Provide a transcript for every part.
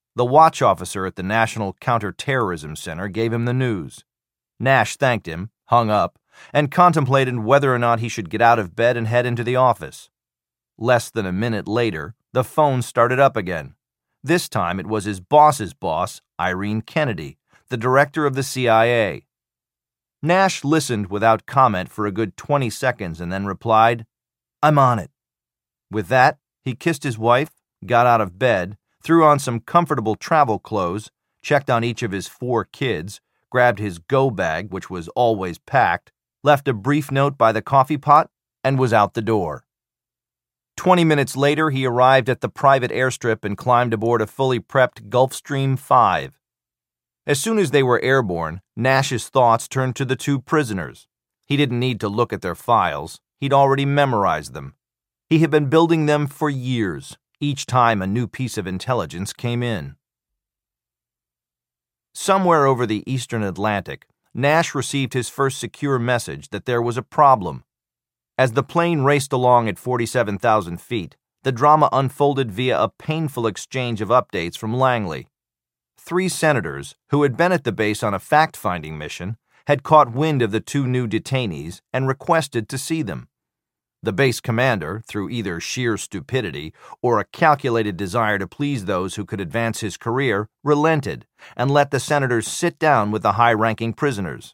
The watch officer at the National Counterterrorism Center gave him the news. Nash thanked him, hung up, and contemplated whether or not he should get out of bed and head into the office. Less than a minute later, the phone started up again. This time it was his boss's boss, Irene Kennedy, the director of the CIA. Nash listened without comment for a good 20 seconds and then replied, "I'm on it." With that, he kissed his wife, got out of bed, threw on some comfortable travel clothes, checked on each of his 4 kids, grabbed his go bag, which was always packed, left a brief note by the coffee pot, and was out the door. 20 minutes later, he arrived at the private airstrip and climbed aboard a fully prepped Gulfstream 5. As soon as they were airborne, Nash's thoughts turned to the 2 prisoners. He didn't need to look at their files. He'd already memorized them. He had been building them for years, each time a new piece of intelligence came in. Somewhere over the eastern Atlantic, Nash received his first secure message that there was a problem. As the plane raced along at 47,000 feet, the drama unfolded via a painful exchange of updates from Langley. 3 senators, who had been at the base on a fact-finding mission, had caught wind of the 2 new detainees and requested to see them. The base commander, through either sheer stupidity or a calculated desire to please those who could advance his career, relented and let the senators sit down with the high-ranking prisoners.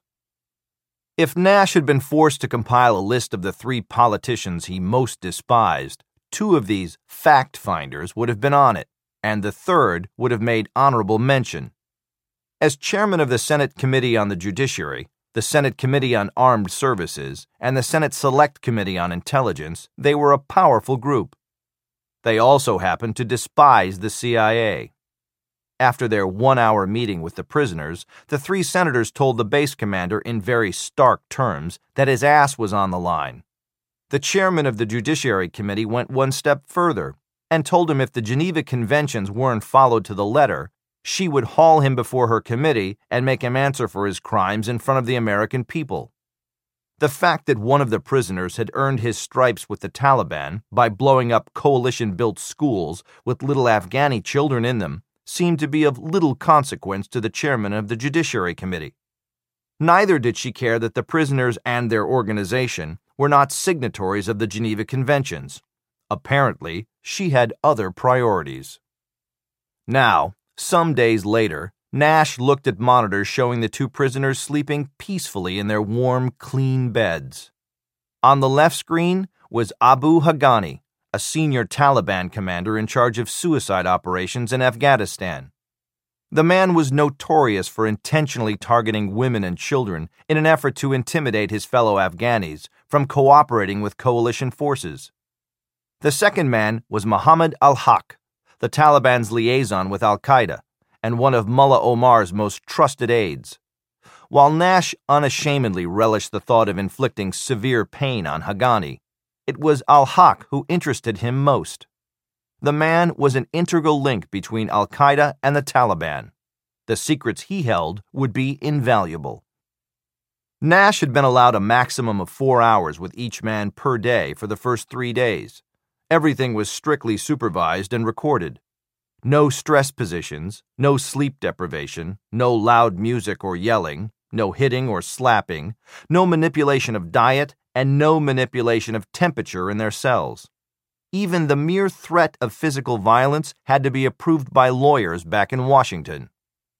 If Nash had been forced to compile a list of the 3 politicians he most despised, 2 of these fact-finders would have been on it, and the 3rd would have made honorable mention. As chairman of the Senate Committee on the Judiciary, the Senate Committee on Armed Services, and the Senate Select Committee on Intelligence, they were a powerful group. They also happened to despise the CIA. After their 1-hour meeting with the prisoners, the 3 senators told the base commander in very stark terms that his ass was on the line. The chairman of the Judiciary Committee went one step further and told him if the Geneva Conventions weren't followed to the letter, she would haul him before her committee and make him answer for his crimes in front of the American people. The fact that one of the prisoners had earned his stripes with the Taliban by blowing up coalition-built schools with little Afghani children in them seemed to be of little consequence to the chairman of the Judiciary Committee. Neither did she care that the prisoners and their organization were not signatories of the Geneva Conventions. Apparently, she had other priorities. Now, some days later, Nash looked at monitors showing the 2 prisoners sleeping peacefully in their warm, clean beds. On the left screen was Abu Haghani, a senior Taliban commander in charge of suicide operations in Afghanistan. The man was notorious for intentionally targeting women and children in an effort to intimidate his fellow Afghanis from cooperating with coalition forces. The second man was Mohammed al-Haq, the Taliban's liaison with al-Qaeda, and one of Mullah Omar's most trusted aides. While Nash unashamedly relished the thought of inflicting severe pain on Haghani, it was al-Haq who interested him most. The man was an integral link between al-Qaeda and the Taliban. The secrets he held would be invaluable. Nash had been allowed a maximum of 4 hours with each man per day for the first 3 days. Everything was strictly supervised and recorded. No stress positions, no sleep deprivation, no loud music or yelling, no hitting or slapping, no manipulation of diet, and no manipulation of temperature in their cells. Even the mere threat of physical violence had to be approved by lawyers back in Washington.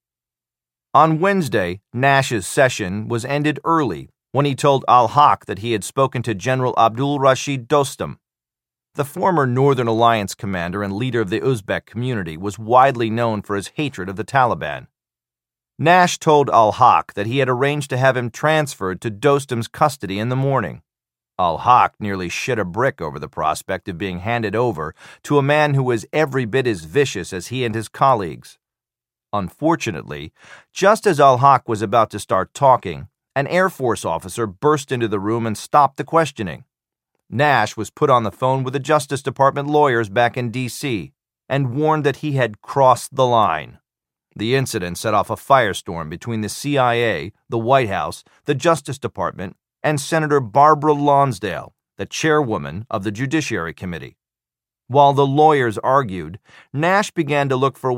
On Wednesday, Nash's session was ended early when he told al-Haq that he had spoken to General Abdul Rashid Dostum. The former Northern Alliance commander and leader of the Uzbek community was widely known for his hatred of the Taliban. Nash told al-Haq that he had arranged to have him transferred to Dostum's custody in the morning. Al-Haq nearly shit a brick over the prospect of being handed over to a man who was every bit as vicious as he and his colleagues. Unfortunately, just as al-Haq was about to start talking, an Air Force officer burst into the room and stopped the questioning. Nash was put on the phone with the Justice Department lawyers back in D.C. and warned that he had crossed the line. The incident set off a firestorm between the CIA, the White House, the Justice Department, and Senator Barbara Lonsdale, the chairwoman of the Judiciary Committee. While the lawyers argued, Nash began to look for